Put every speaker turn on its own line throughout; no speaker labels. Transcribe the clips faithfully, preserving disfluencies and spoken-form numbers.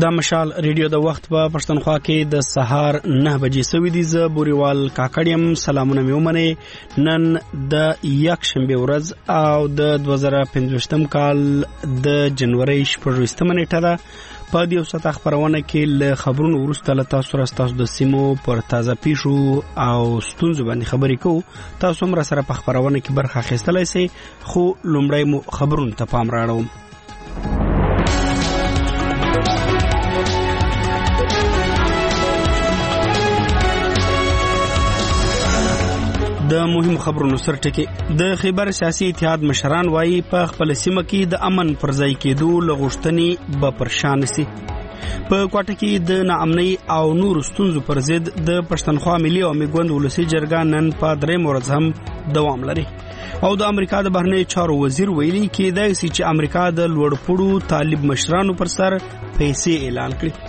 دا مشال ریډیو د وخت په پښتونخوا کې د سهار نه بجې سوي دي. زه بوريوال کاکړیم. سلامونه مې ومنئ. نن د یک شنبه ورځ او د دوه زره پنځوستم کال د جنوري شپږویشتمه نیټه ده. په دې وسط خبرونه کې له خبرونو وروسته له تاسو سره تاسو د سیمو پر تازه پیښو او ستونزو باندې خبرې کوو. تاسو هم را سره په خبرونه کې برخه اخیستلای شئ، خو لومړی مو خبرونو ته پام راړوم. د مهم خبرونو سرټکی د خیبر سیاسي اتحاد مشران وایي په خپل سیمه کې د امن پر ځای کېدو لغښتنې به پرشان سي. په کوټه کې د ناامنۍ او نور ستونزو پر ضد د پښتونخوا ملي او میګوند ولسی جرګه نن په درې مورز هم دوام لري. او د امریکا د بهرنی چارو وزیر ویلي کېدای شي چې امریکا د لوړ پوړو طالب مشرانو پر سر پیسې اعلان کړي.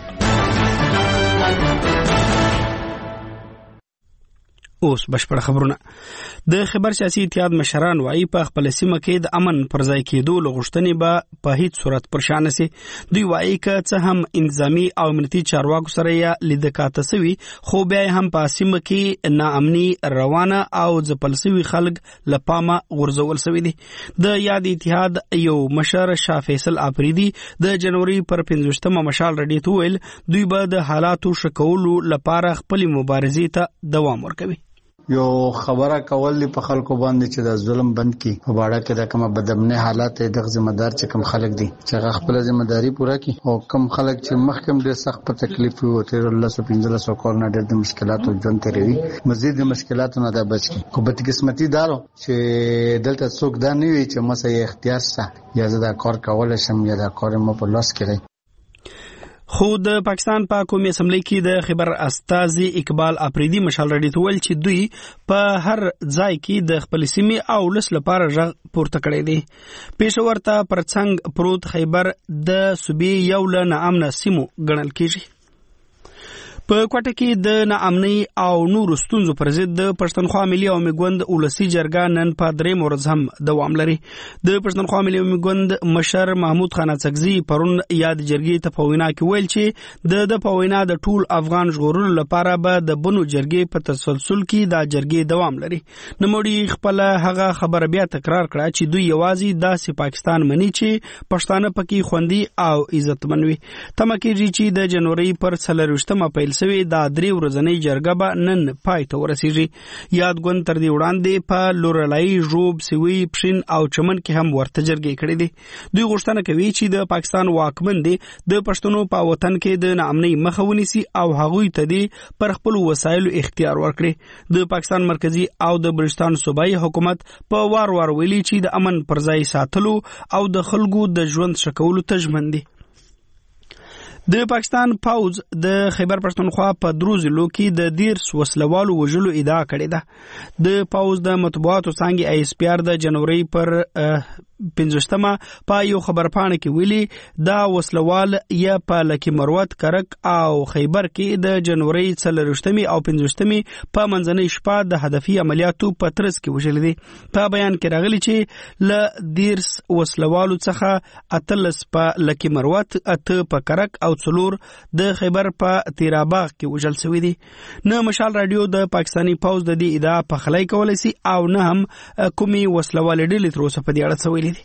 اوس بشپړ خبرونه. د خبر سیاسي اتحاد مشران وایي په خپل سیمه کې د امن پر ځای کېدو لغښتنې به په هیڅ صورت پرشان سي. دوی وایي که څه هم انتظامی او امنیتي چارواکو سره یې لیدکاته سوي، خو بیا هم په سیمه کې ناامني روانه او ځپل سوي خلک له پامه غورځول سوي دي. د یاد اتحاد یو مشر شاه فیصل افریدي د جنوري پر پنځوستمه مشال رډي ته ویل دوی به د حالاتو ښه کولو لپاره خپل مبارزې ته دوام ورکوي.
یو خبره کول په خلکو باندې چې د ظلم بند کی په باړه کې د کومه بدامنه حالات د ذمہ دار چې کوم خلک دي چې هغه خپل ذمہ داری پوره کړي او کوم خلک چې مخکم ډېر سخت په تکلیف وي او تیر الله سو پنځله سو کول نه ډېر د مشکلاتو ژوند تیروي، مزید د مشکلاتو نه د بچ کی. خو به قسمتي دارو چې دلته څوک دا نه وي چې مسه اختیار سره یا زدا کار کول شم یا دا کار مو په لاس کې.
خو د پاکستان په قومي اسمبلی کې د خبر استازي اقبال افریدي مشال رډي ته ویل چې دوی په هر ځای کې د خپل سیمې او لس لپاره ژغ پورته کړی دی. پېښور ته پرڅنګ پروت خیبر د صوبې یو له ناامنه سیمو ګڼل کېږي. په کوټه کې د ناامنۍ او نور ستونزو پر ضد د پښتونخوا ملي او میګوند ولسی جرګه نن په درې مورز هم دوام لري. د پښتونخوا ملي او میګوند مشر محمود خان اڅکزي پرون یاد جرګې ته په وینا کې ویل چې د د په وینا د ټول افغان ژغورلو لپاره به د بنو جرګې په تسلسل کې د جرګې دوام لري. نوموړي خپل هغه خبره بیا تکرار کړه چې دوی یوازې داسې پاکستان مني چې پښتانه پکې خوندي او عزتمن وي. تمه کېږي چې د جنوري پر څلرویشتمه پیل سوي دا درې ورځنۍ جرګه به نن پای ته ورسیږي. یاد ګوند تر دې وړاندې په لورلای، ژوب، سوي، پښین او چمن کې هم ورته جرګې کړې دي. دوی غوښتنه کوي چې د پاکستان واکمن دي د پښتنو په وطن کې د ناامنۍ مخه ونیسي او هغوی ته دي پر خپل وسایلو اختیار ورکړي. د پاکستان مرکزی او د بلوچستان صوبایي حکومت په وار وار ویلي چې د امن پر ځای ساتلو او د خلکو د ژوند ښه کولو ته ژمن دي. د پاکستان پوز د خیبر پښتونخوا په درو ضلعو کې د دیرس وسلوالو وژلو ادعا کړې ده. د پوز د مطبوعاتو څانګې ای اس پی آر د جنوري پر پنځوستمه په یو خبرپاڼه کې ویلي دا وسلوال یا په لکي مروت، کرک او خیبر کې د جنوري څلرویشتمې او پنځوستمې په منځنۍ شپه د هدفي عملیاتو په ترڅ کې وژل دي. په بیان کې راغلي چې له دیرس وسلوالو څخه اتلس په لکي مروت، اته په کرک او څلور د خیبر په تیراباغ کې وژل شوي دي. نه مشال رادیو د پاکستاني پوز د دې ادعا په خلای کولای شي او نه هم کومي وسلوال ډلې تر اوسه په دې اړه څه ویلي دي.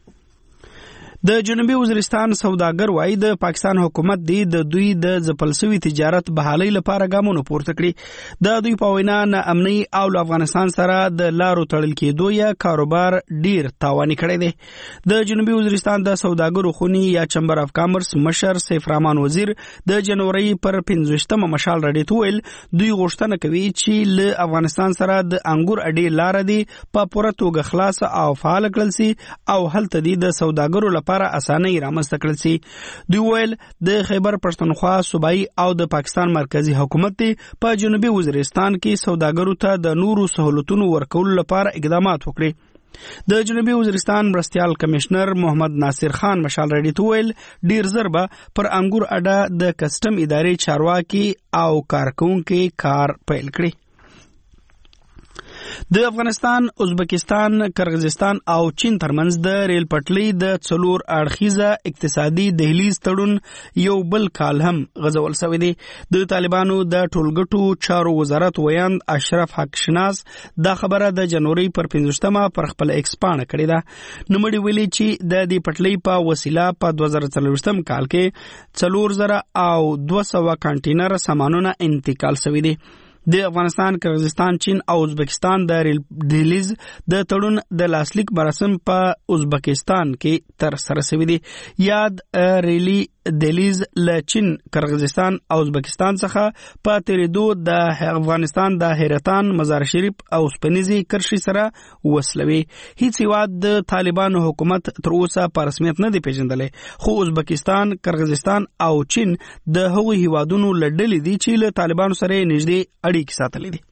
د جنوبي وزیرستان سوداګر وایي د پاکستان حکومت دی د دوی د ځپل شوي تجارت بحالۍ لپاره ګامونه پورته کړي. د دوی په وینا ناامنۍ او له افغانستان سره د لارو تړل کېدو یا کاروبار ډیر تاواني کړی دی. د جنوبي وزیرستان د سوداګرو خونی یا چمبر اف کامرس مشر سیف رحمان وزیر د جنوري پر پنځوستمه مشال رډي ته ویل دوی غوښتنه کوي چې له افغانستان سره د انګور اډې لار دی په پوره توګه خلاص او فعال کړل سي او هلته دی د سوداګرو لپاره اسانه رامنځته کړل سي. دوی ویل د خیبر پښتونخوا صوبایي او د پاکستان مرکزی حکومت په جنوبي وزیرستان کې سوداګرو ته د نورو سہولتونو ورکولو لپاره اقدامات وکړي. د جنوبي وزیرستان مرستیال کمشنر محمد ناصر خان مشال رډي ته ویل ډیر زر به پر انګور اډه د کسټم ادارې چارواکي او کارکونکو کار پیل کړي. د افغانستان، ازبکستان، قرغیزستان او چین ترمنځ د ریل پټلۍ د څلور اړخیزه اقتصادي دهلیز تړون یو بل کال هم غځول شوی دی. د طالبانو د ټولګټو چارو وزارت ویاند اشرف حق شناس دا خبره د جنوري پر پنځوستمه پر خپل ایکس پاڼه کړې ده. نوموړي ویلي چې د دې پټلۍ په وسیله په دوه زره څلوېښتم کال کې څلور زره او دوه سوه کانټینر سامانونه انتقال شوي دي. د افغانستان، قرغیزستان، چین او ازبکستان د ریل دهلیز د تړون د لاسلیک مراسم په ازبکستان کې تر سره شوي دي. یاد ریلی دهلیز له چین، قرغیزستان او ازبکستان څخه په تیریدو د افغانستان د حیرتان، مزار شریف او سپنیزي کرښې سره وصلوي. هیڅ هیواد د طالبانو حکومت تر اوسه په رسمیت نه دی پیژندلی، خو ازبکستان، قرغیزستان او چین د هغو هیوادونو له ډلې دي چې له طالبانو سره نږدې اړیکې ساتلې دي.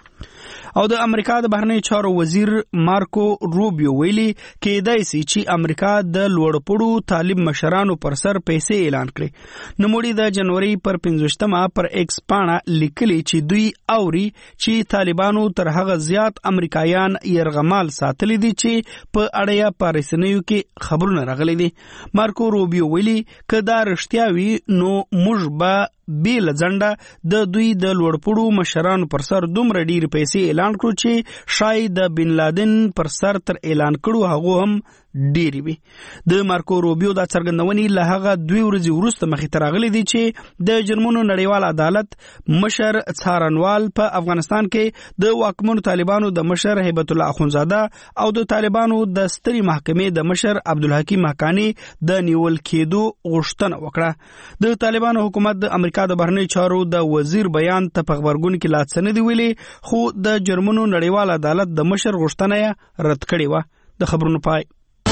او د امریکا د بهرنیو چارو وزیر مارکو روبیو ویلي کېدای شي چې امریکا د لوړپوړو طالب مشرانو پر سر پیسې اعلان کړي. نوموړي د جنوري پر پنځوستمه پر ایکس پاڼه لیکلي چې دوی اوري چې طالبانو تر هغه زیات امریکایان یرغمال ساتلي دي چې په اړه په رسنیو کې خبرونه راغلي دي. مارکو روبیو ویلي که دا رښتیا وي نو موږ به بیل ځنډه د دوی د لوړپوړو مشرانو پر سر دومره ډېرې پیسې اعلان کړو چې شاید د بن لادن پر سر تر اعلان کړو هغو هم ډېری وي. د مارکو روبیو دا څرګندونې له هغه دوی ورځې وروسته مخې ته راغلي دي چې د جرمنو نړیوال عدالت مشر څارنوال په افغانستان کې د واکمنو طالبانو د مشر هیبت الله اخونزاده او د طالبانو د سترې محکمې د مشر عبدالحکیم حقانی د نیول کېدو غوښتنه وکړه. د طالبانو حکومت د امریکا د بهرنیو چارو د وزیر بیان ته په خبرګون کې لا څه نه دي ویلي، خو د جرمنو نړیوال عدالت د مشر غوښتنه یې رد کړې وه. د خبرونو پای.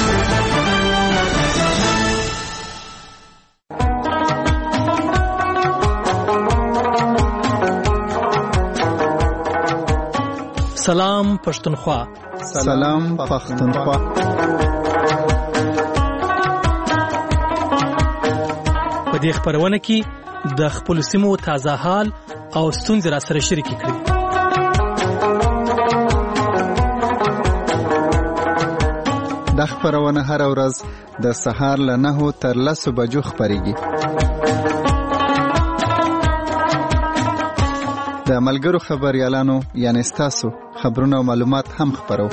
سلام پښتونخوا.
سلام پښتونخوا.
په دې خبرونه کې د خپل سیمو تازه حال او ستونزې را سره شریکې کړئ.
د خبرونه هر ورځ د سهار له نهو تر لسو بجو خبريږي. د ملګرو خبريالانو یعنی ستاسو خبرونه او معلومات هم خبرو.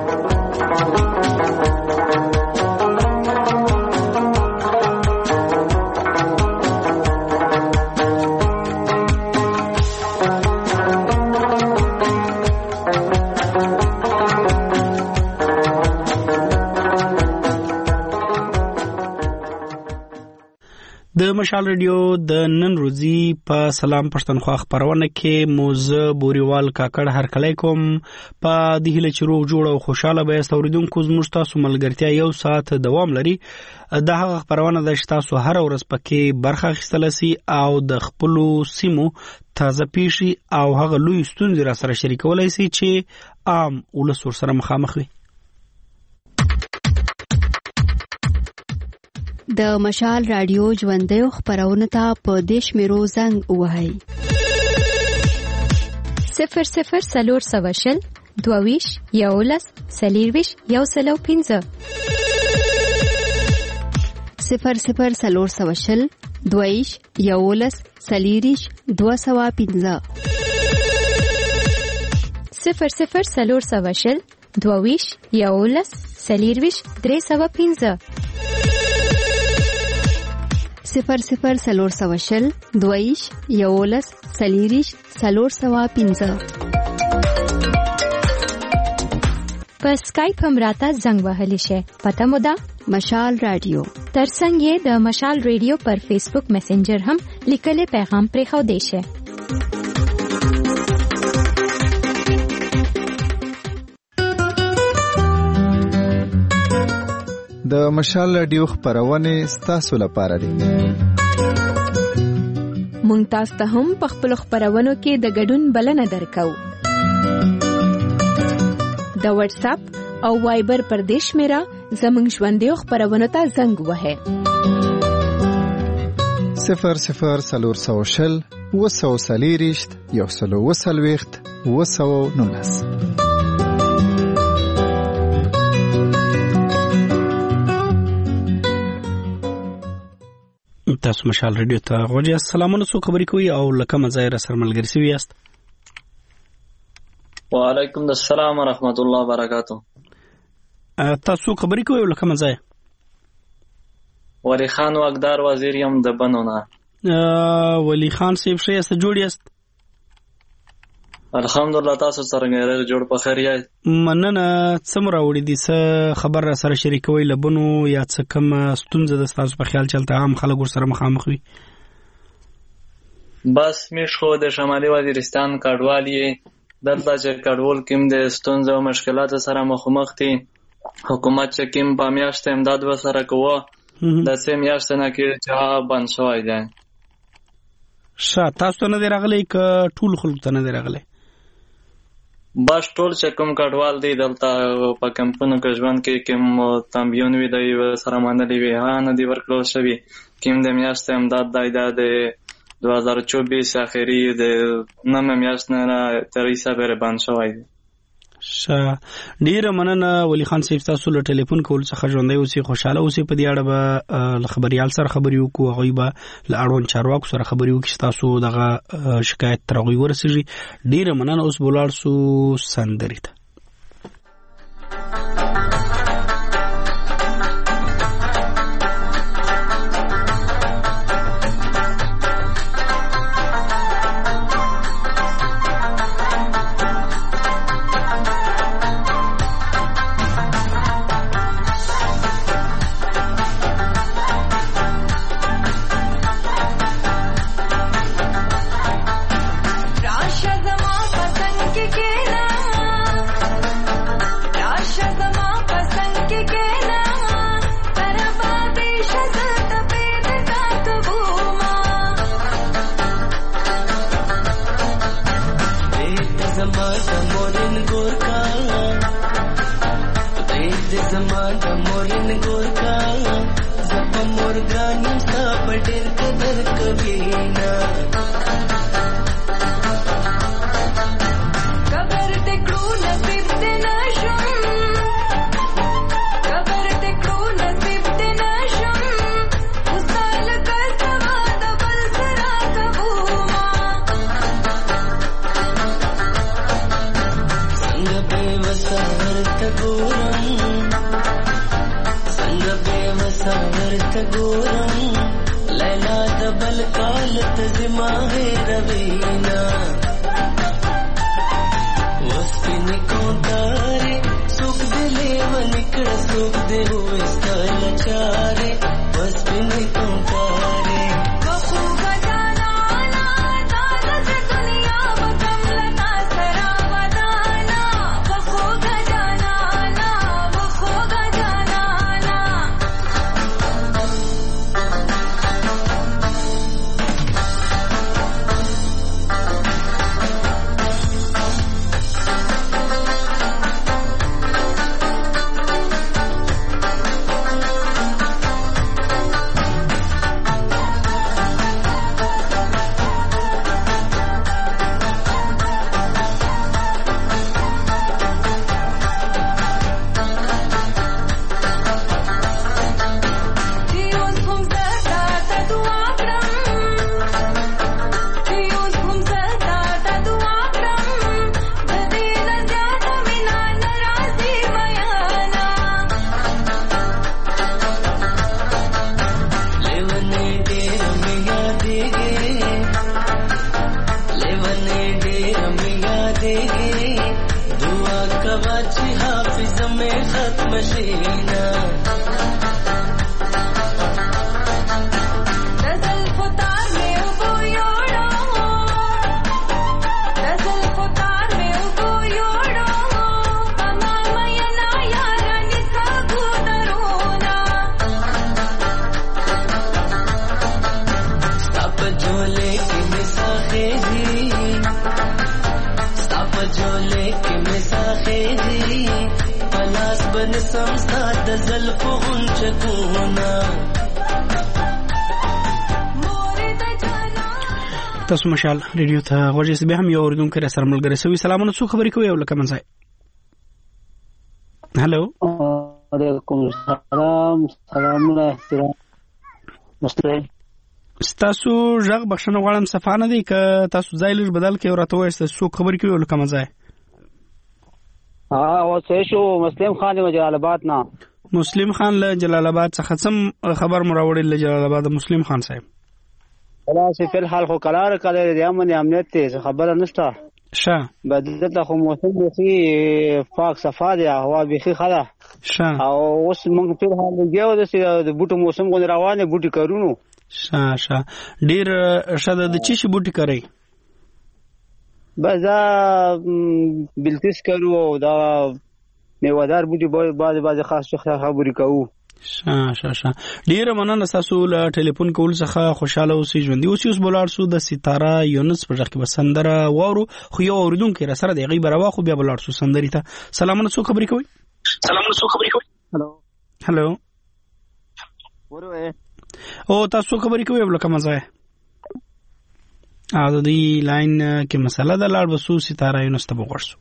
د مشال رادیو د نن ورځې په سلام پښتونخوا خبرونه کې موزه بوريوال کاکړ هر کله کوم په د هله چرو جوړ او خوشاله به استوریدونکو زموږ تاسو ملګرتیا یو ساعت دوام لري. د هغه خبرونه د تاسو هر ورځ پکې برخه اخیستل سي او د خپل سیمو تازه پیشي او هغه لوی ستونزې را سره شریکولای سي چې عام ولس سره مخامخ وي.
د مشال رادیو ژوندۍ خبرونه ته په دیش میرو زنګ وهاي
صفر صفر سلور سواشل دوویش یولس سلیرویش یو سلو پینزه
صفر صفر سلور سواشل دوویش یولس سلیریش دو سوا پینزه
صفر صفر سلور سواشل دوویش یولس سلیرویش درې سوا پینزه
صفر صفر سلور سواشل دویش یولس سلیریش سلور سوا پینزه.
په سکایپ هم راته زنګ وهلی شي. پته مو ده
مشال رادیو.
ترڅنګ یې د مشال رادیو پر فیسبوک میسنجر هم لیکلي پیغام پرې خو دی شي.
د مشال رادیو خبرونه ستاسو لپاره دي.
مونږ تاسو ته هم په خپل خبرونو کې د ګډون بلنه درکو. د واتس اپ او وایبر پر دیش میرا زمونږ ژوندۍ خبرونه ته زنګ وهه.
صفر صفر سلور سوشل وسو سلیریشت یو سلو وسلويخت وسو نونس.
تاسو مشال ریډیو ته غوږی السلامونه سو خبرې کوي او لکه مزای را سره ملګری سوي یاست.
وعلیکم السلام ورحمت الله وبرکاتہ.
تاسو خبرې کوي او لکه مزای
ولی خان واقدار وزیر یم د بنونه.
ولی خان صاحب شه است جوړ یاست؟
الحمدلله تاسو څنګه جوړ په خیر یاست؟
مننه. څومره وړي دي څه خبر را سره شریکوي لبنو یا څه کوم ستونزه د تاسو په خیال چلته عام خلک ور سره مخامخ وي؟
بس مش خو د شمالي وزیرستان کډوالی دلته چې کډول کوم د ستونزو او مشکلات سره مخامخ دي. حکومت چې کوم په میاشت امداد وسره کوه د سه میاشت نه کې چې بند شوی دی.
شا تاسو نه دی راغلی ک ټول خلک ته نه دی راغلی؟
بس ټول چې کوم کډوال دی دلته په کمپونو کې ژوند کې کوم تنبیون وی دی سره باندې وی ها نه دی ورکړل شوی. کوم د میاشت امداد دی د دوه هزار و چوبیس اخري د نیم میاشت نه تر حساب بند شوی دی.
شا ډیره مننه ولی خان صاحب تاسو له ټلیفون کول څخه ژوندۍ اوسئ خوشاله اوسئ. په دې اړه به له خبريال سره خبرې وکړو هغوی به له اړوند چارواکو سره خبرې وکړي چې تاسو دغه شکایت تر هغوی ورسیږي. ډیره مننه. اوس به ولاړ سو سندرې ته. تاسو مشال ریډیو ته غوږی به هم یو اوردونکو را سره ملګری سوي. سلامونه څو خبرې کوي او لکه منځای. هالو
وعلیکم السلام. سلامونه احترام مستری
تاسو ژغ بخښنه غواړم صفانه دی که تاسو ځای لږ بدل کړئ او راته ووایئ څوک خبرې کوي او له کومه ځای؟
ها اوسه شو مسلم خان د جلال آباد نه.
مسلم خان له جلال آباد څخه څم خبر مراوړې له جلال آباد مسلم خان صاحب؟
خلاص په الحال خو قرار کړی دی امن امنیت ته خبره نشته.
شه
بدلته خو موسم بخي پاک صفا دی هوا بخي خلا.
شه
او اوس موږ په الحال دیو د بوټو موسم غو روانه بوټي کارونو.
شه شه ډیر شاده د چی شي بوټي کوي؟
بزا بلتس کرو دا میوادار بوټي بعد بعد خاص خبرې کوو.
شه شه شه ډیر مننه تاسو له ټلیفون کول څخه خوشاله اوسئ ژوندۍ اوسئ. اوس بلار سو د ستاره یونس په ځخ کې بسندره وورو خو یو اوریدونکو را سره د غیبه روا خو بیا بلار سو سندري ته. سلامونه څو خبرې کوي؟
سلامونه څو خبرې کوي؟ هلو
هلو
وروه
او تاسو خبرې کوي بل کوم ځای؟ ا د دې لاین کې مسله د لاړ بسو ستاره یونس ته وګورسو.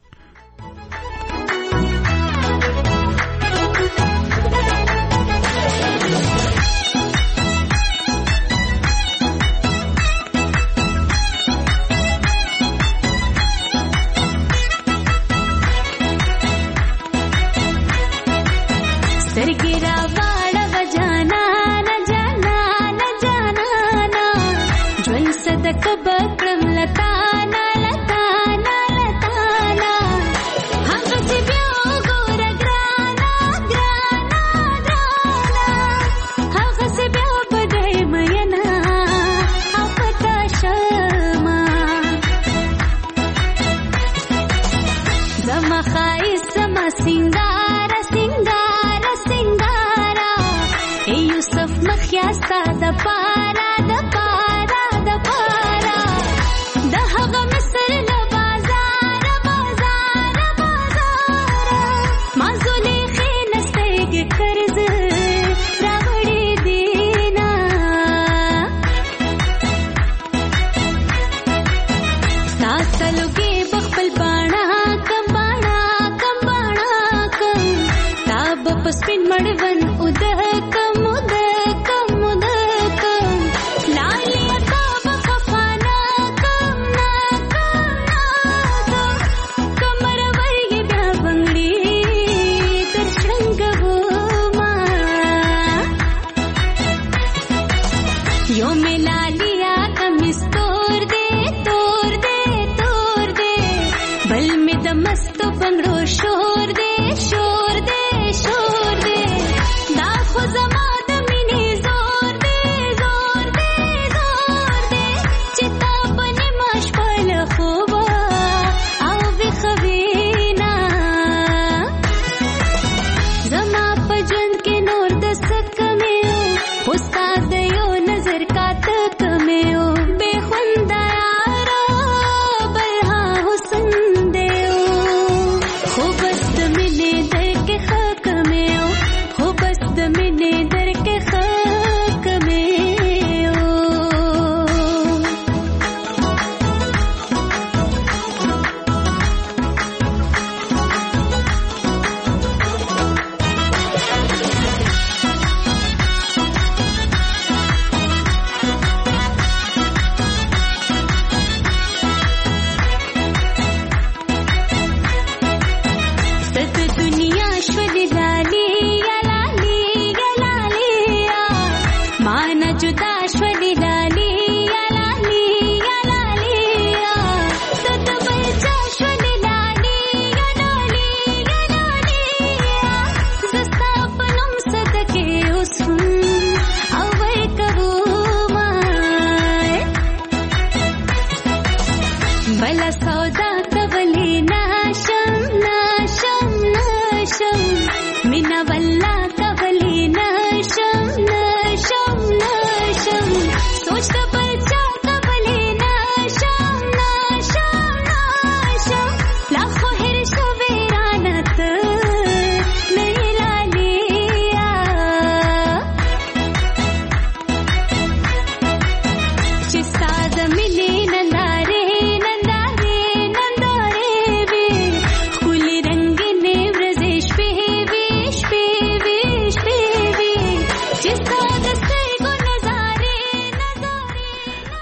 मस्त बंगड़ो शोर दे शोर दे शोर दे दाखो जमा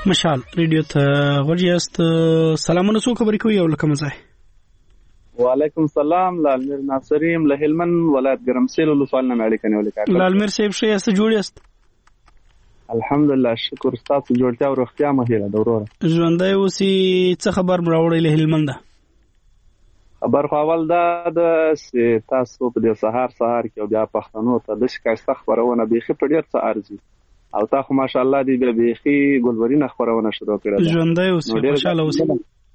مشال ریډیو ته ورجاست. سلامونه، څو خبرې کوي او لکه مزه.
وعلیکم السلام، لالمیر ناصریم له هلمند ولایت ګرمسیل ولسوالۍ نه اړیکه نیولې کار.
لالمیر صاحب ښه یاست؟ جوړ یاست؟
الحمدلله، شکر. تاسو جوړتیا او روغتیا مهیله ده وروره.
ژوندی اوسې. څه خبر راوړی له هلمند؟
خبر خو اول دا ده چې تاسو په دې سهار سهار کې بیا پښتنو ته د شکایسته خبرونه بیخي په ډېر څه ارزي او تا خو ماشاءالله دې بیا بیخي ګلورینه خبرونه شروع کړه.
ژوندی اوسې، خوشاله اوسې.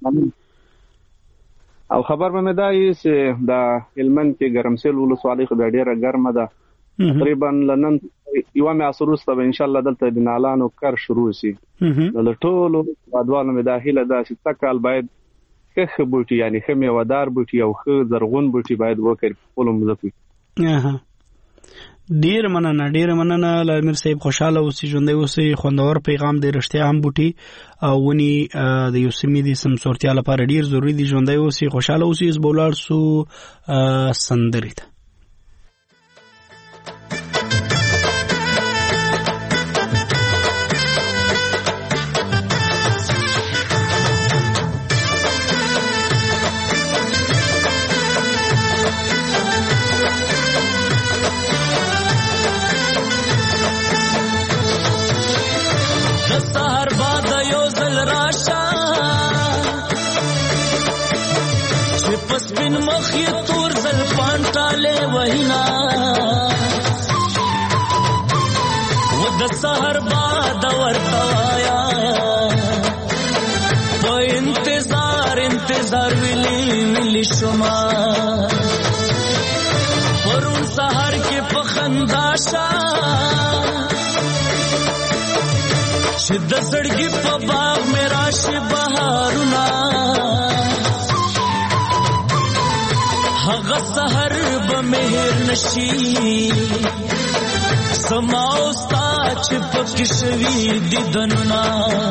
او خبر مې دا یې چې د هلمند کې ګرمسیل ولسوالۍ خو بیا ډېره ګرمه ده. تقریبا لنن یوه میاشت وروسته به انشاءالله دلته د نالانو کار شروع شي. نو له ټولو هېوادوالو مې دا هیله ده چې څه کال باید ښه ښه بوټي، یعنې ښه میوهدار بوټي او ښه زرغون بوټي باید وکړي په خپلو مځکو.
ډېر مننه، ډېر مننه لالمیر صاحب. خوشاله اوسئ، ژوندی اوسئ. خوندور پیغام دی. رښتیا هم بوټي او ونې د یو سیمې د سمسورتیا لپاره ډېر ضروري دي. ژوندی اوسئ، خوشاله اوسئ. اوس به ولاړ سو سندرې ته.
سحر باد ورتوایا په انتظار انتظار ویلی ویلی شما پرون سحر کې په خندا شا شد زړګي په باغ مې راشي بهارونه هغه سحر به مهر نشي سماوستا چې پکې شوي دیدنونه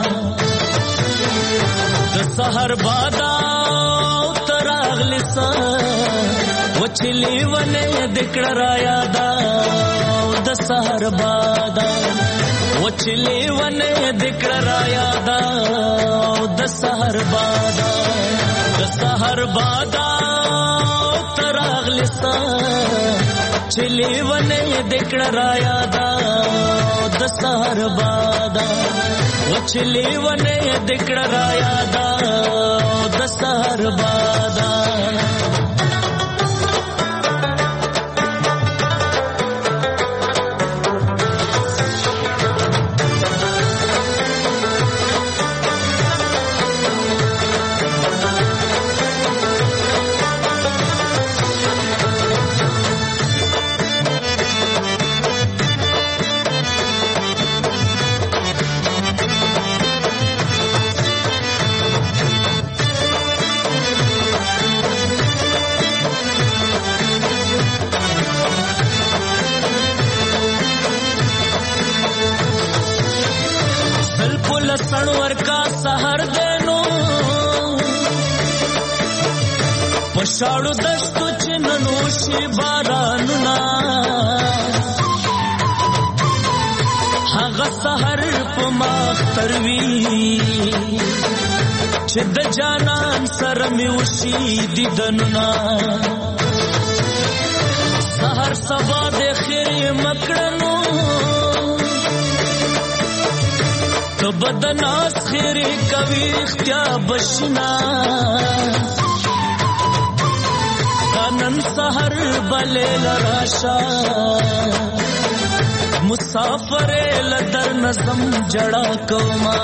د سحر بادا تراغلی سا وچلی ونه دکړه را یادا د سحر بادا وچلی ونه دکړه را یادا د سحر بادا د سحر بادا تراغلی سا چلی ونه دکړه را یادا د سحر بادا وچلی ونه دکړه را یادا د سحر بادا سنور کا سحر دینو پشاړو دشتو چننو شي بارانونا هغه سحر په ماختر وی چې د جانان سره مې وشي دیدنونا سحر سبا د خیر مکړنو تو بدناس خیری کوي اختیا بشنا کانن سحر بلیل راشا مسافر لدر نظم جڑا کوما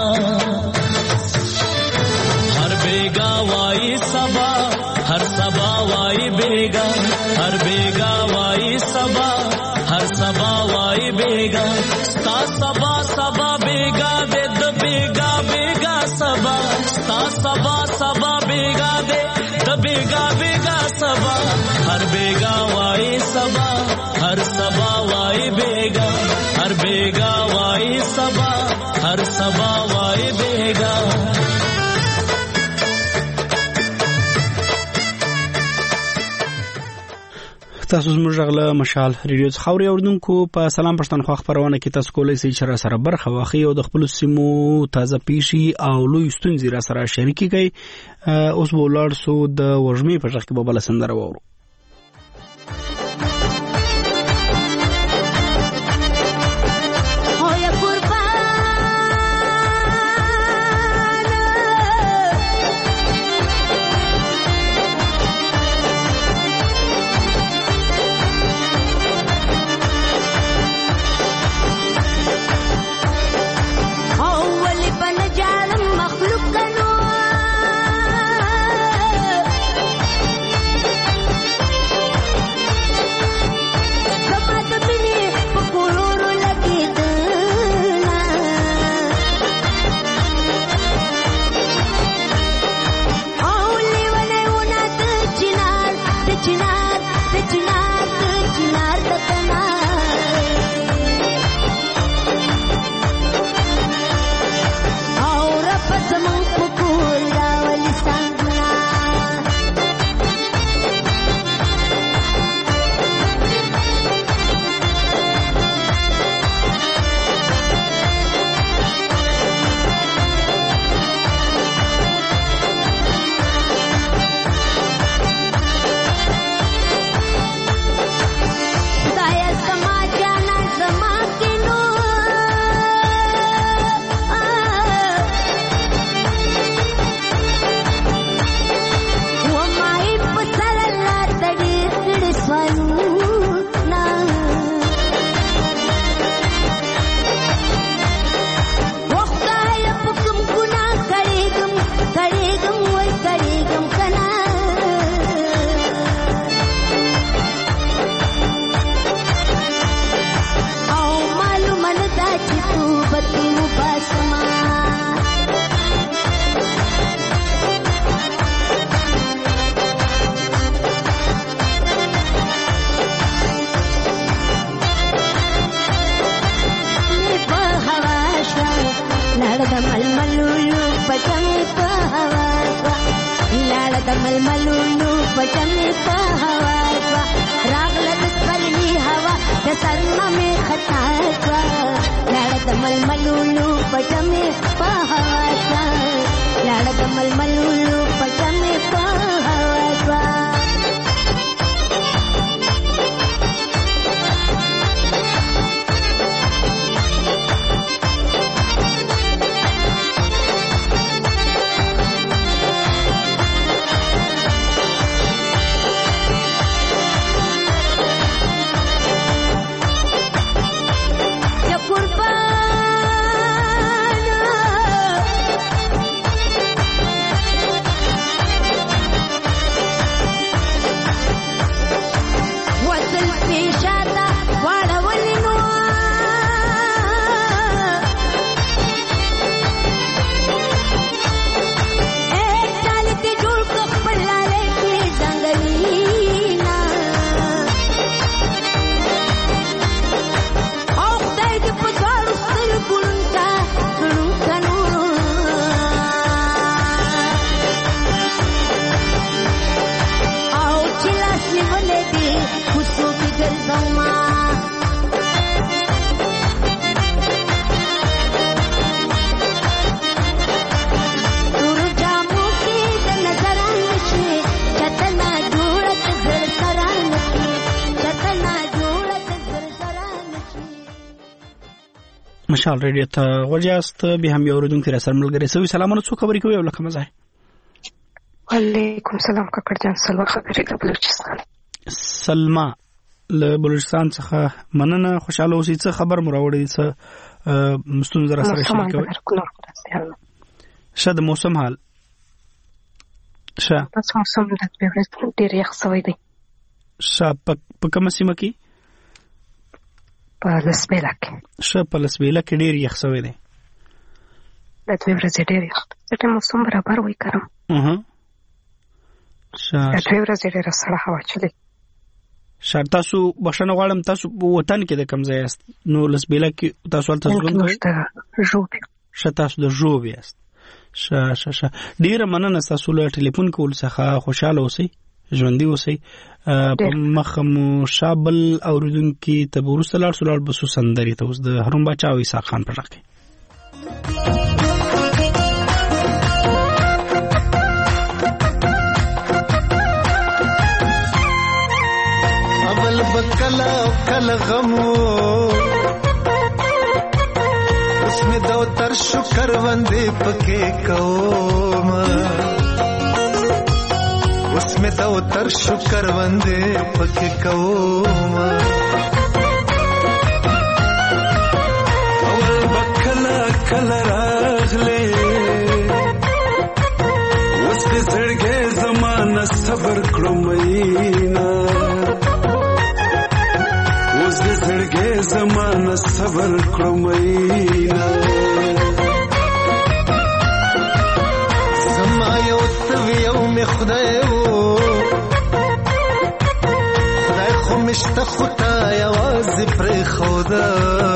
ہر بیگا وائی سبا ہر سبا وائی بیگا ہر بیگا وائی سبا ہر سبا وائی بیگا ستا سبا سبا بیگا دے د بیگا بیگا سبا ستا سبا سبا بیگا دے د بیگا بیگا سبا ہر بیگا وائی سبا ہر سبا وائی بیگا ہر بیگا وائی سبا ہر سبا وائی بیگا
تاسو زموږ غله مشال ریډیو خاوري اوردونکو په سلام پښتونخوا خبرونه کې تاسو کولای شئ چې را سره برخه واخلئ او د خپل سیمو تازه پیشي او لوی ستونزې را سره شریکي کړئ. اوس به ولاړ سو د وژمې په ځخ کې به بل سندره وورو. مشال ریډیو ته وجاست به هم یو ردون کې سره ملګری سوي سلامونه څو خبرې کوي ولکه مزه.
وعلیکم سلام کاکړ جان سلام خبرې د بلوچستان.
سلمہ له بلوچستان څخه مننه خوشاله اوسئ. څه خبر مراوړی څه مستون زرا سره شریکوي؟ شه د موسم حال شه
تاسو موسم د پیوړې ډېر یخ سوی دی.
شه په کومه سیمه کې؟
په لسبیلا کې.
شه په لسبیلا کې ډېر یخ سوی دی.
د دوی ورځې ډېر یخ د موسم برابر وای کړم.
اها شه
د دوی ورځې ډېر سړه هوا چلی.
شر تاسو بښنه غواړم تاسو وطن کې د کوم ځای است؟ نو لسبیلا کې تاسو ولته ژوند کوئ؟
د ژوب.
شه تاسو د ژوب یاست. شه شه شه ډیره مننه تاسو له ټلیفون کول څخه خوشاله اوسئ. ژوندۍ اوسئ. په مخ مو شابل اوریدونکو ته ورسره لاړ سولار بسو سندري ته اوس د هارون باچا او عیسی خان پر راکې.
اول بکلا کل غمو اس میں دو تر شکر وندے پکے کوم اس میں دو تر شکر وندے پکے کوم اول بکلا کل راغلے اس دے زړګې زمانہ صبر کړو مینا اس دے زړګې زمانہ صبر کړو مینا زما یو توی یو می خدای وو خدای خو مشته خدا یوازې پر خدا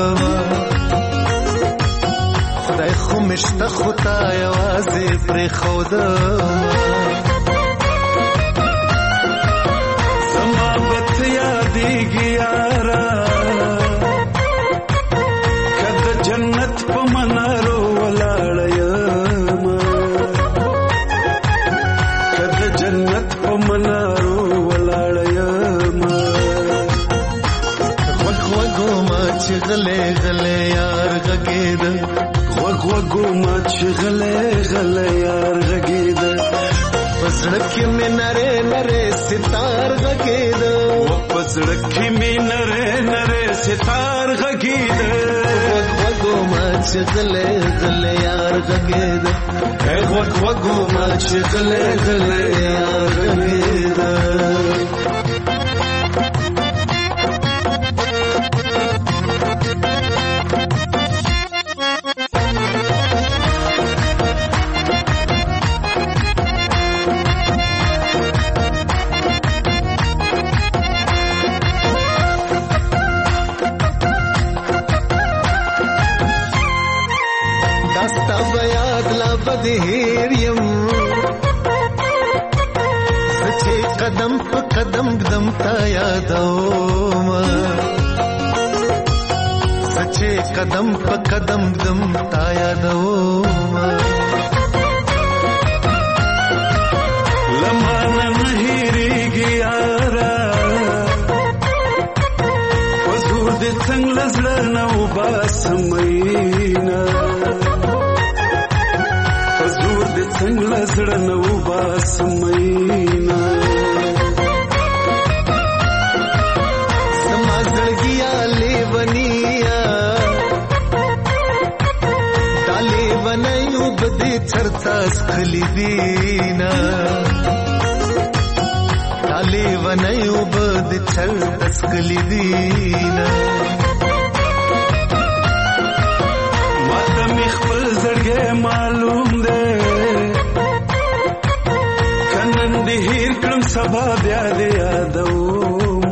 خدای خو مشته خدا یوازې پر خدا زما بت یادېږي یارا کده جنت په منارو ولاړ یم کده جنت په منارو ولاړ یم وګ وګو ما چې غلې غلې یار غږېد وګ وګو ما چې غلې غلې یار غږېد پسړک کې مې نره نره ستار غږېد پسړک کې مې نره نره ستار غږېد وګ وګو ما چې غلې غلې یار غږېد وګ وګو ما چې غلې غلې یار غږېد. بدهیر یم سچے قدم پا قدم قدم تا یادوم سچے قدم پا قدم قدم تا یادوم لمانا نهیریگی یارا حضور دے څنګ لزړه نو باسمینا څنګه لزړه نو باسمینا سما زړګیا لیونیا تالی ونیو بدی چرتاس خلی دینا تالی ونیو بدی چرتاس خلی دینا ماته می خپل زړګې معلوم ده هیر کړم سبا بیا دې یادوم.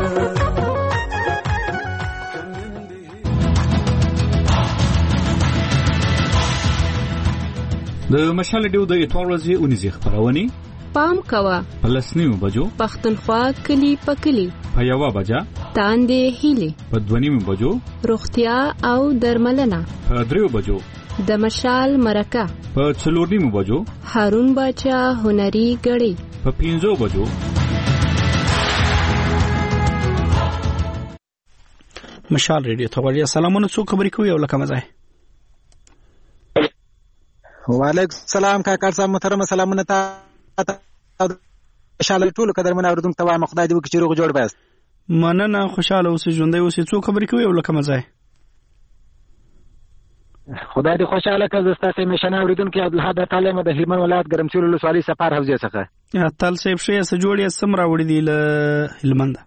د مشال ډیو د اتوار ورځې اونیزه خبرونه
پام کوا
پلسنیو بجو
پختونخوا کلی پکلی
په یوا بجا
تاندې هیله
په دونیمو بجو
روغتیا او درملنه
په دریو بجو
د مشال مرکه
په څلورنیمو بجو
هارون باچا هنري غړي
په پنځو بجو.
مشال ریډیو ته وړیا سلامونه څو خبرې کوي او لکه مزه.
وعلیکم السلام کاکړ صاحب محترم سلامونه تا مشال ټول قدرمن اوردون ته وایم خدای دې وکړي چې روغ جوړ بس.
مننه خوشاله اوسې ژوندۍ اوسې څو خبرې کوي او لکه مزه.
خدای دې خوشاله کړه زستا سه مشنه اوریدونکو عبدالحد تعالی د هلمند ولایت ګرمسیر ولسوالۍ سفر حوزه څخه
تل صاحب شې سه جوړې سم راوړې دی له هلمند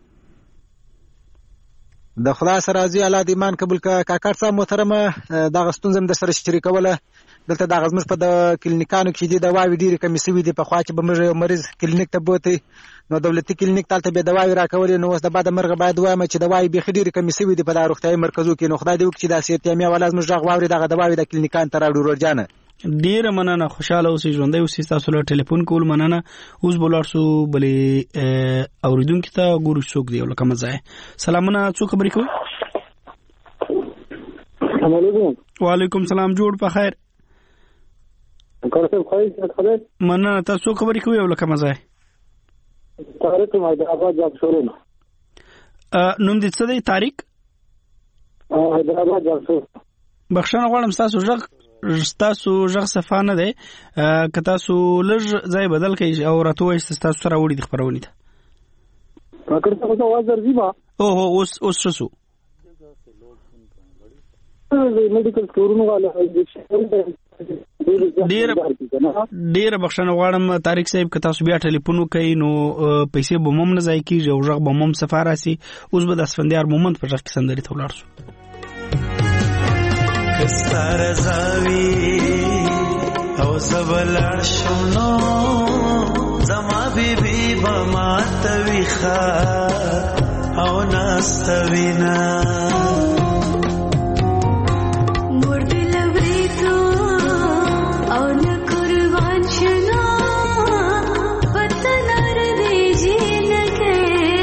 د خدای سره راضي الله دې ایمان قبول کړه. کاکړ صاحب محترم دا غستون د سره شریکوله دلته د غزمز په د کلینیکانو کې دي دواوی ډیره کمی سوي دي په خوا کې به مریض کلینیک ته بوتي نو دولتي کلینیک تلته به دواوی راکولې نو اوس د بعد مرغه باید وایم چې دواوی به خډيره کمی سوي دي په د روغتيایي مرکزو کې نو خدای دې وکړي چې دا سیټیامیا ولا زموږ غواړي دغه دواوی د کلینیکان تر اړو ورجانه
ډیر مننه خوشاله اوسئ ژوندۍ اوسئ تاسو له ټلیفون کول مننه اوس بولار سو بلې اوریدونکو ته ګورو څوک دی ولکه مزه سلامونه څوک خبرې کوي
السلام علیکم
وعلیکم السلام جوړ په خیر
کارته خیر خبر
مننه تاسو خبرې کوي ولکه مزه
طارق حیدرآباد جاب شروع
نوم دې څه دی طارق
حیدرآباد جاب شروع
بخښنه غواړم تاسو ژغ تاسو ژغ صفه نه دی که تاسو لږ ځای بدل کړئ او راته وایئ تاسو سره وړي د خبرونې ته
کاکړ څه په وازر دی با
او هو اوس اوس څه سو
میډیکل سٹورونو والا
ډیر ډیر بخښنه غواړم طارق صاحب که تاسو بیا ټلیفون وکړئ نو پیسې به مم نه ځای کیږي او ژغ به مم صفه راسي اوس به د اسفندیار مومند په ژغ کې سندرې ته ولاړ شو
کستار زاوی او زبلار شونو زما بیبی بما تویخا او ناستوینا
مرد لوریتو او نکروان شنو وطنار دیجی نکے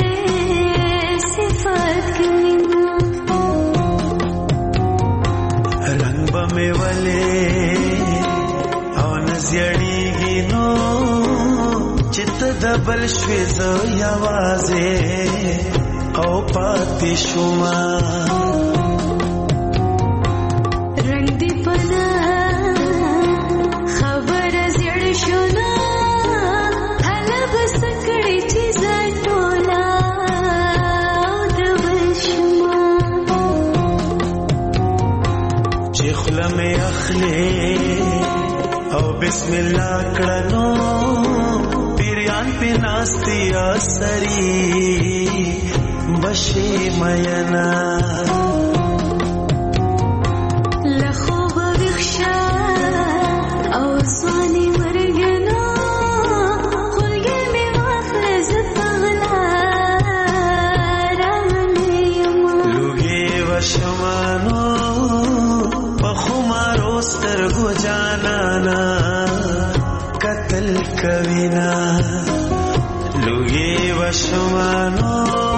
صفات کمینا
رنگ بمی ولی او نزیڑیگی نو چت دبل شویزو یوازے او پاتی شما
رنگ دی پنا خبر زیڑ شونا حلب سکڑی چیزا ٹولا دبل شما
چخلا میں اخلی او بسم اللہ کڑنو پیریان پی ناستی آسری بشی مینا
لخوب ویخشا او سوانی مرگنا خلگی می واخلز پغلا رانیما
لوگی و شمانو بخمارو سترگو جانانا قتل کوینا لوگی و شمانو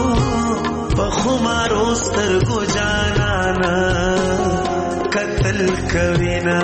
بخمارو سترگو جانانا قتل کوینا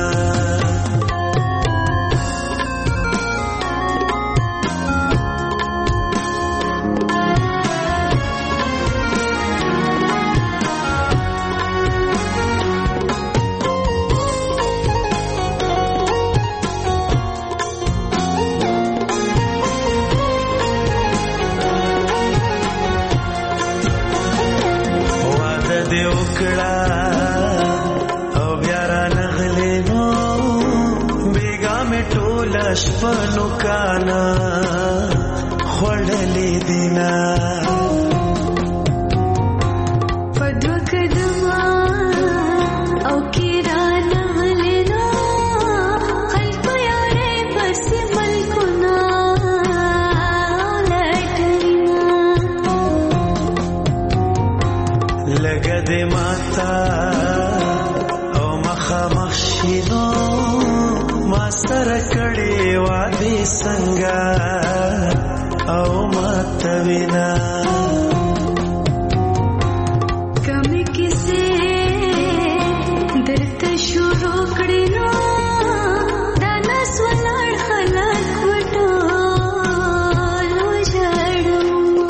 شپنو کانا خوڑلی دینا
پدو کدما او کیرانا لینا خلق یارے بس ملکنا لٹرینا
لگا دے ماتا او مخا مخشینو ما سره کړي وادي څنګه او ماتوینا
کمی کیسه درته شروع کړي نو دا نس ولړ خلک وټو لو جړو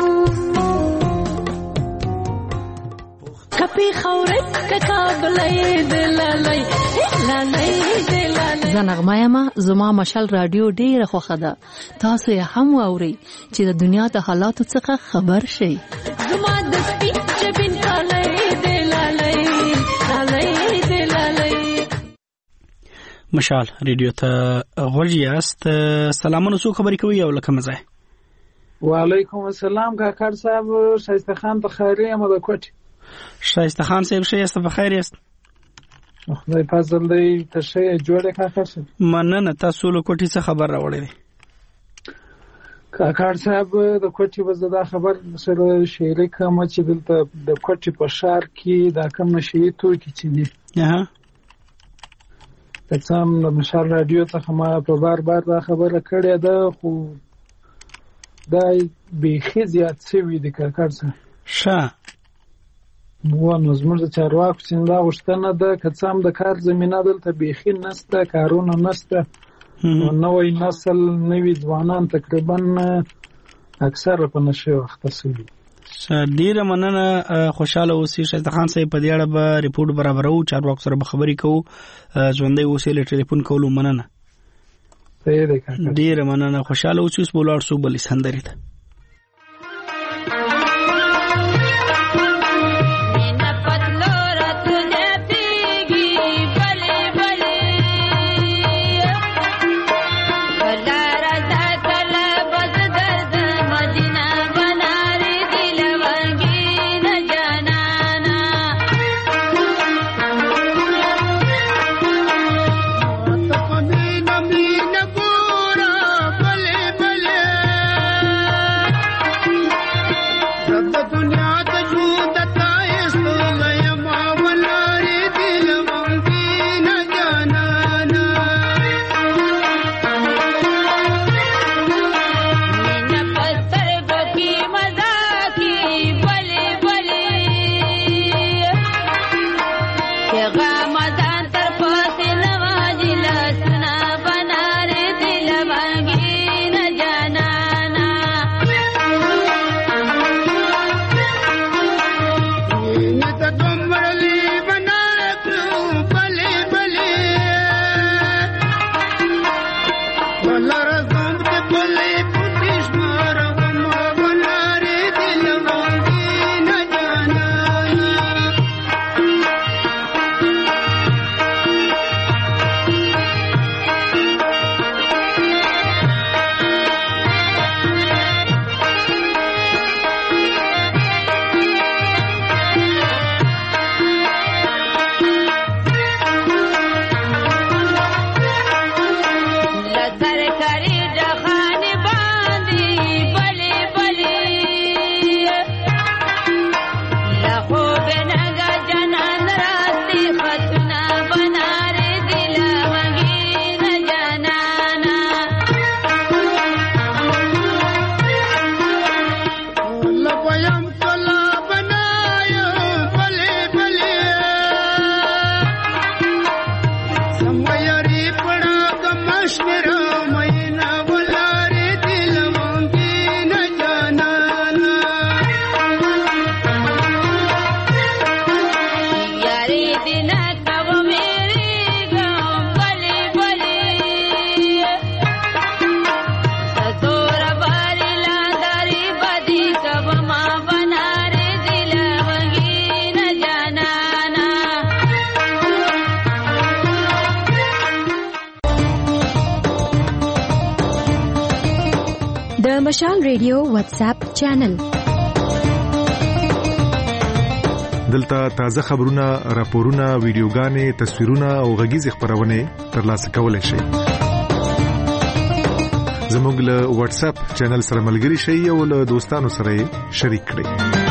کپی خورت ککابلې دلالای لالای
زنغمه ما زما مشال رادیو ډیره خوخه ده تاسو یې هم واورئ چې د دنیا د حالاتو څخه خبر شئ
زما د سپین چبین کالای دلالای کالای دلالای
مشال رادیو ته غوږی است سلامونه سو خبرې کوي او لکه مزه
وعلیکم السلام کاکړ صاحب شایسته خان بخاری ام د کوټ
شایسته خان صاحب شایسته بخیر است
خدای فضل دی ته شی جوړه کاکړ صاحب
مننه تاسو له کوټی څخه خبر راوړی
کاکړ صاحب د کوټی وزدا خبر سره شیری کوم چې دلته د کوټی په شهر کې دا کوم نشي تو کې چې دي
ها
څه هم د مشال رادیو څخه ما په بار بار دا خبره کړې ده، خو دا بیخي زیات شوي دي کاکړ صاحب.
ښه
نو نو زموږ د چارواکو څخه دا غوښتنه ده که څه هم د کار زمینه دلته بیخي نشته، کارونه نشته، نوی نسل نوي ځوانان تقریبا اکثره په نشې وخته شوي.
ډیره مننه، خوشاله اوسئ. شایسته خان صاحب په دې اړه به ریپورت برابرو، چارواکو سره به خبرې کوو، ژوندی اوسئ. له ټلیفون کولو مننه. ډیره مننه، خوشاله اوسئ. اوس به ولاړ شو بلې سندرې ته.
مشال ریډیو واتس اپ چینل.
دلته تازه خبرونه، راپورونه، ویډیوګانې، تصویرونه او غږیز خبرونه ترلاسه کولای شئ. زموږ له واتس اپ چینل سره ملګري شئ او له دوستانو سره شریک کړئ.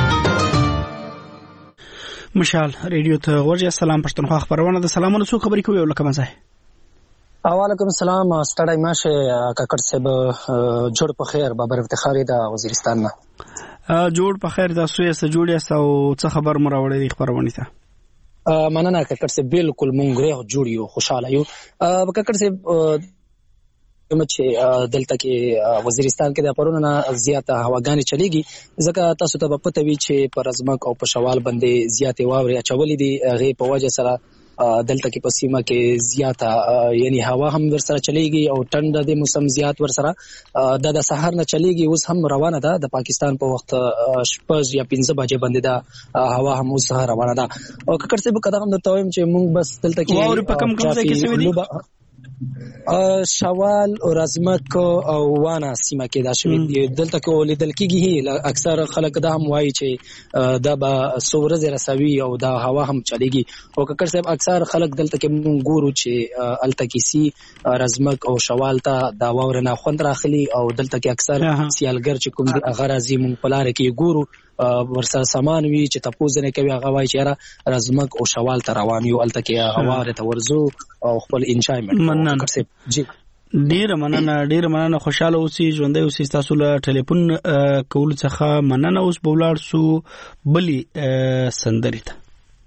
مشال ریډیو ته ورځي. السلام پښتونخوا خبرونه د سلامونو څو خبرې کوي ولکه مزه.
وعلیکم السلام. ستړی ماشه کاکړ صاحب، جوړ په خیر. بابر افتخاری د وزیرستان نه.
جوړ په خیر. تاسو یې څه جوړ یاست او څه خبر مو راوړی دی خبرونه ته؟
مننه کاکړ صاحب، بالکل مونږ غره جوړ یو، خوشاله یو. کاکړ صاحب کوم چې دلته کې وزیرستان کې د پرونه زیاته هواګانې چلیږي، ځکه تاسو ته پته وی چې پر ازمک او په شوال باندې زیاتې واوري اچولې دي. هغه په وجه سره دلته کې په سیمه کې زیاته یعنی هوا هم ور سره چلیږي او ټنډه د موسم زیات ور سره د سحر نه چلیږي. اوس هم روانه ده د پاکستان په وخت شپږ یا پنځه بجې باندې ده هوا هم اوس روانه ده. او ککړ څه به قدم درته وایم چې موږ بس دلته کې
واوري په کم کم ځای کې سوي دي.
شوال او رازمک او وانا سیمه کې دا شوی دی. دلته کې ولیدل کېږي اکثر خلک دا هم وایي چې دا به سورز رسوي او دا هوا هم چلیږي. او ککړ صاحب اکثر خلک دلته کې مونږ ګورو چې الته کې سي رازمک او شوال ته دا واور نه خوند راخلي او دلته کې اکثر سیالګر چې کوم دی هغه راځي مونږ په لار کې ګورو ورسره سامان وي چې تاسو نه کوي هغه وایي چې را رزمک او شوال ته روان یو الته کې هوا ته ورزو او خپل انجوایمنت
مننه
جی
ډیر مننه ډیر مننه خوشاله اوسئ ژوندۍ اوسئ تاسو له ټلیفون کول څخه مننه اوس بولاړ سو بلی سندري ته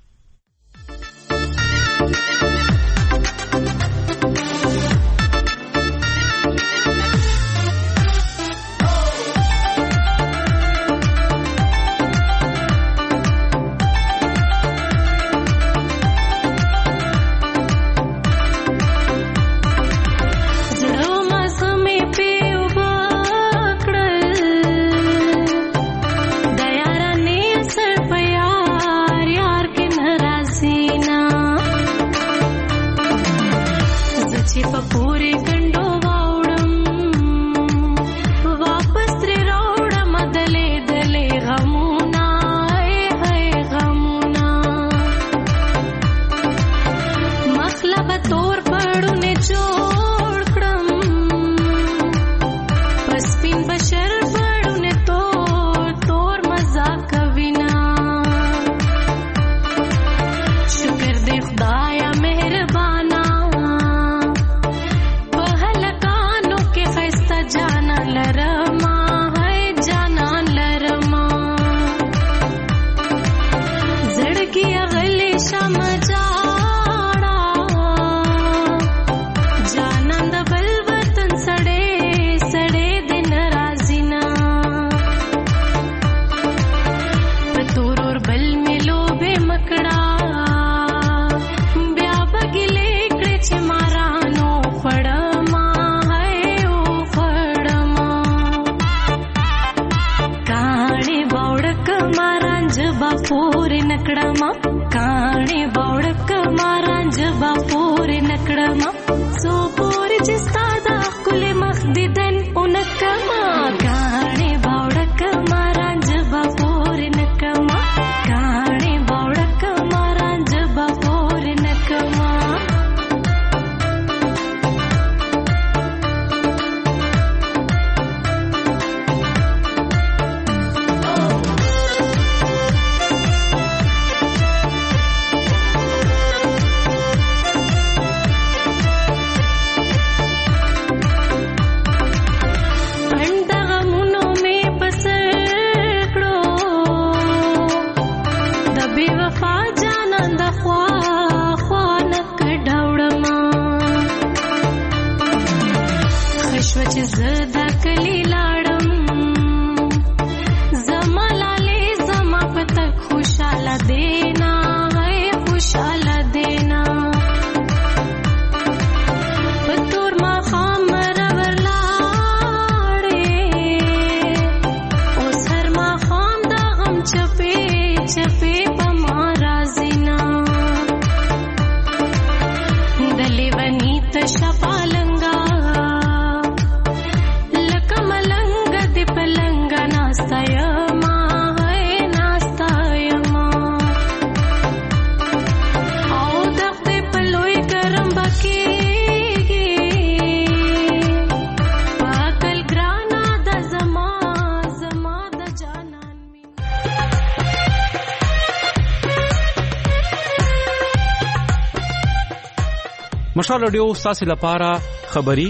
مشال رادیو ستاسو لپاره خبری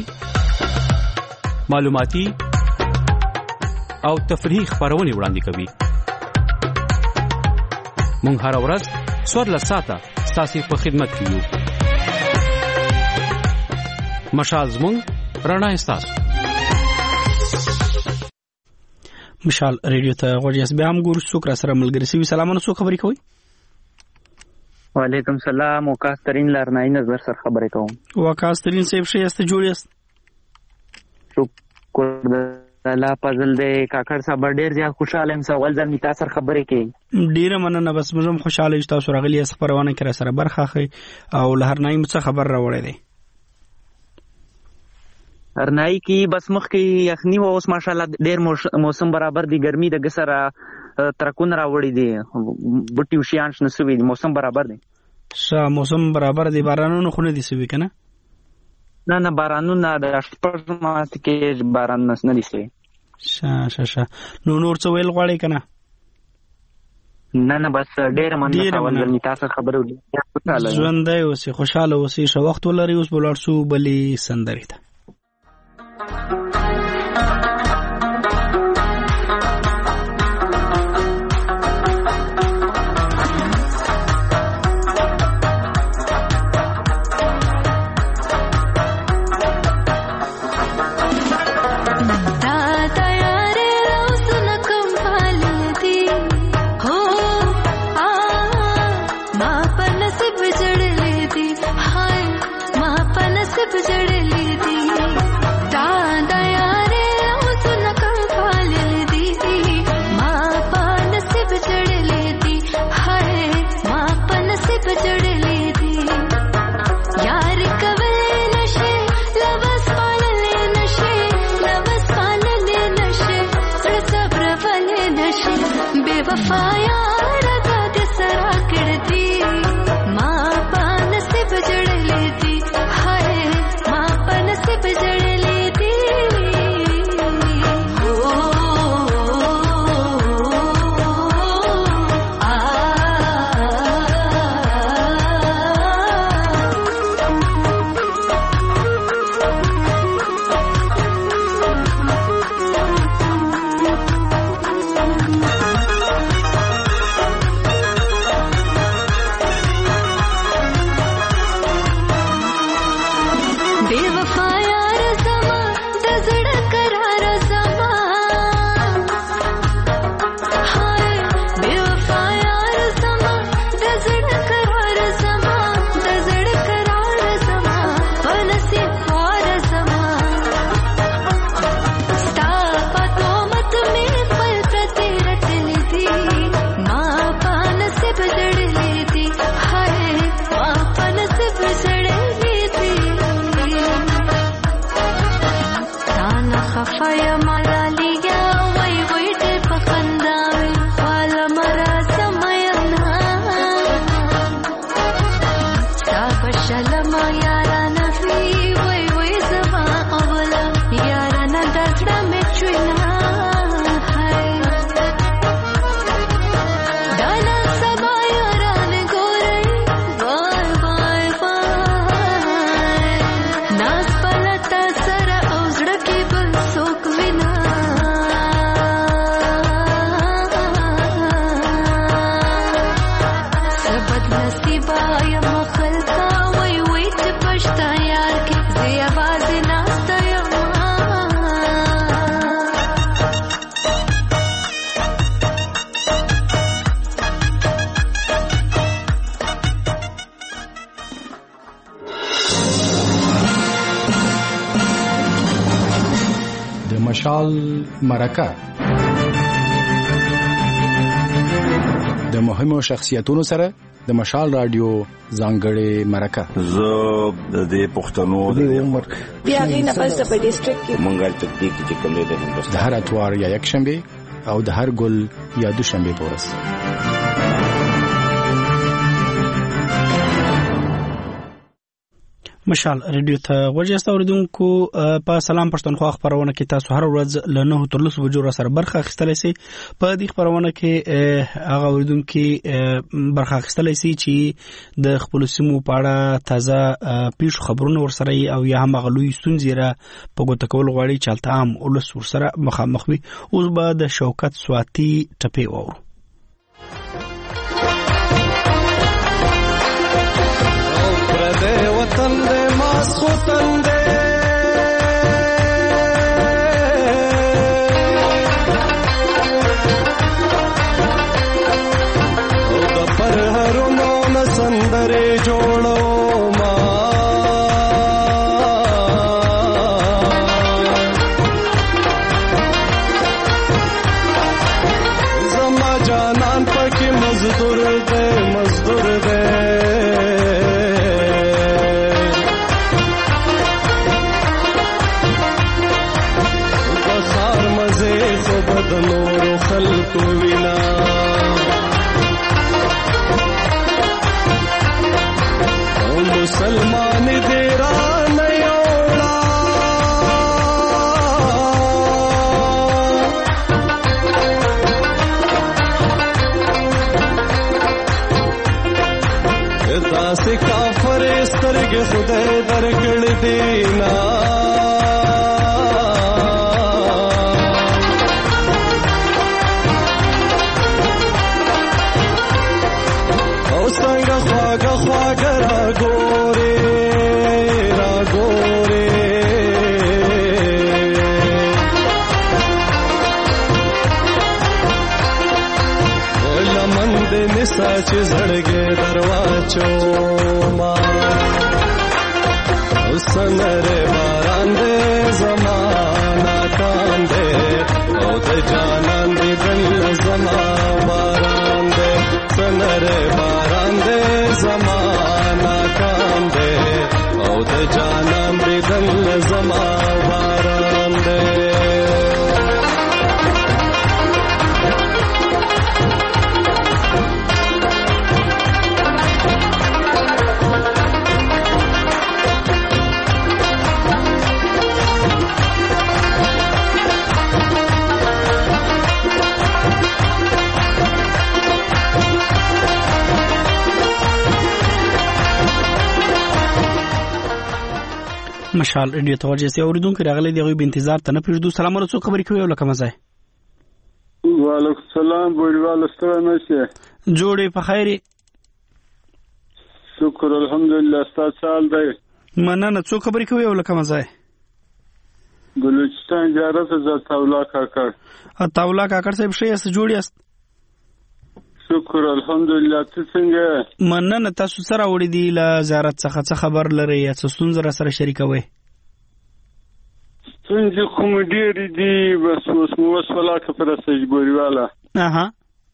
معلوماتي او تفریحي خبرونه وړاندې کوي. مونږ هر ورځ څوارلس ساعته ستاسو په خدمت کې یو. مشال زموږ رڼا ستاسو.
مشال ریډیو ته غوړیاس به هم ګور څوک را سره ملګری سي. سلامونه څوک خبري کوي؟
وعلیکم سلام. وکاسترین لرنای نظر سره خبرې کوم.
وکاسترین صاحب شه است جوړ است.
شکر الله پزل دې کاکړ صاحب ډېر زیات خوشاله یم. سوال ځل می تاسو خبرې کوي.
ډېر مننه. بس موږ خوشاله یو تاسو راغلی اس پروانه کې را سره برخه خي او لهرنای مڅ خبر راوړې دي.
هرنای کی بس مخ کی یخنی و اوس ماشاءالله ډېر موسم برابر دی. ګرمي د ګسره ترکون راوړې دي. بوټي وشيانش نسوي دي. موسم برابر دی.
شا موسم برابر دی. بارانونو خو نه دي سوي کنه؟
نه نه بارانونه د شپږ ماته کې باران نس نه دي سوي.
شا شا شا نو نور څه ویل غواړي کنه؟
نه نه بس ډېر مننه کول زمي تاسو خبرو خوشاله
ژوندۍ اوسې خوشاله اوسې ښه وخت ولرئ. اوس بلار شو بلې سندرې ته.
مشال مرکه د مهمو شخصیتونو سره د مشال رادیو ځانګړې مرکه.
زه د دې پښتنو د عمر
بیا غینه پس په ډیسټریکټ کې
مونږه تدقیق چې کوم دی
د هر اتوار یا یک شنبه او د هر ګل یا دوشنبه پورس.
مشال ریډیو ته ورجسته اوریدونکو په سلام پښتونخوا خبرونه کې تاسو هر ورځ له نه تر لسو بجو را سره برخه اخیستلی سي. په دې خبرونه کې هغه اوریدونکو برخه اخیستلی سي چې د خپل سیمو په اړه تازه پیښو خبرونه ورسره او یا هم غلوي ستونزې را په ګوته کول غواړي چې الته عام ولس ورسره مخامخ وي. اوس به د شوکت سواتی ټپې وورو.
وطن دے ماس وطن دے او د پر هرونو نسندرې جوړو ما زما داسې کافر سترګې خدای درکړې دینا او څنګه خواږه خواږه را ګورې را ګورې لمن دې نسا چې زړګې درواچو ما سنره باران دې زمانہ کان دې او د جانان دې دل زما باران دې سنره باران دې زمانہ کان دې او د جانان دې دل زما باران دې
مشال ریډیو توجه سي اوریدونکو راغلي دی غوي په انتظار ته نه پېژدو. سلام علیکم خبرې کوي لکه مزه.
وعلیکم السلام بوډیوال ستړی نشئ؟
جوړې په خیر.
شکر الحمدلله. ستاسو حال دی؟
مننه. څو خبرې کوي لکه مزه؟
بلوچستان جاره ته تاولا کاکړ.
تاولا کاکړ صاحب ښه یاست؟ جوړ یاست؟
شکر الحمدلله. ته څنګه؟
مننه. تاسو سره وړي دي له زیارت څخه څه خبر لري یا څه ستونزه را سره شریکوي؟
ستونزې خو مې ډېرې دي، بس اوس مو وسوله که په رسېږي بوریواله.
اها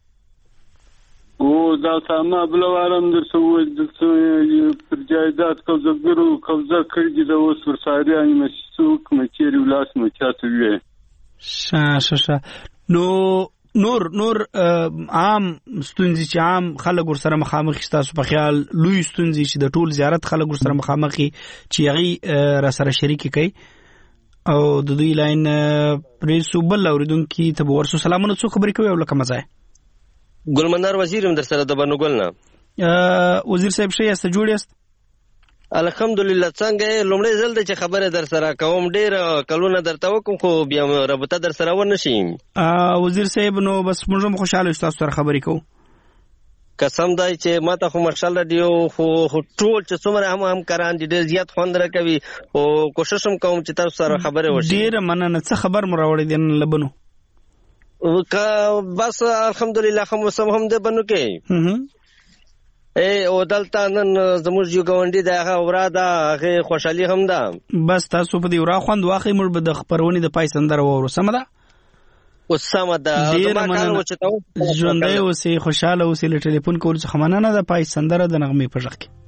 او دلته ما بله وارم درته وویل دلته پر جایداد قبضهګرو قبضه کړي دي، د اوس ورساریانې مې څه وکړمه چېرې ولاړ شم چاته ووایې.
ښه ښه ښه. نو نور نور عام ستونزې چې عام خلک ورسره مخامخ ستاسو په خیال لوی ستونزې چې د ټول زیارت خلک ورسره مخامخ چې هغې را سره شریکې کوي او د دوی لاین پرېږدو بل اورېدونکي ته به ورسو. سلامونه. څو خبرې کوي او لکه مزه؟
ګلمندار وزیر یم در سره د بنوګل نه.
وزیر صاحب ښه یاست؟ جوړ یاست؟
الحمدلله. څنګه لومړی ځل دی چې خبره در سره کوم، ډېر کلونه درته وکم خو بیا رابطه در سره ونه شي.
وزیر صاحب نو بس موږ هم خوشحاله یو ستاسو سره خبرې کوو.
قسم دی چې ما ته خو مشال راډیو خو ټول چې څومره هم همکاران دي ډېر زیات خوند راکوي او کوشش هم کوم چې تاسو سره خبرې وشي.
ډېره مننه. څه خبر مو راوړی دی نن له بنو؟
بس الحمدلله ښه موسم هم دی بنو کې. او دلته نن زموږ یو ګاونډي د هغه ورا ده، هغې خوشحالي هم ده.
بس تاسو په دې ورا خوند واخلئ، موږ به د خپرونې د پای سندره واورو. سمه ده؟
اوس سمه ده.
ډېره مننه. ژوندی اوسئ، خوشحاله اوسئ. له ټلیفون کولو څخه مننه. د پای سندره د نغمې په غږ کې.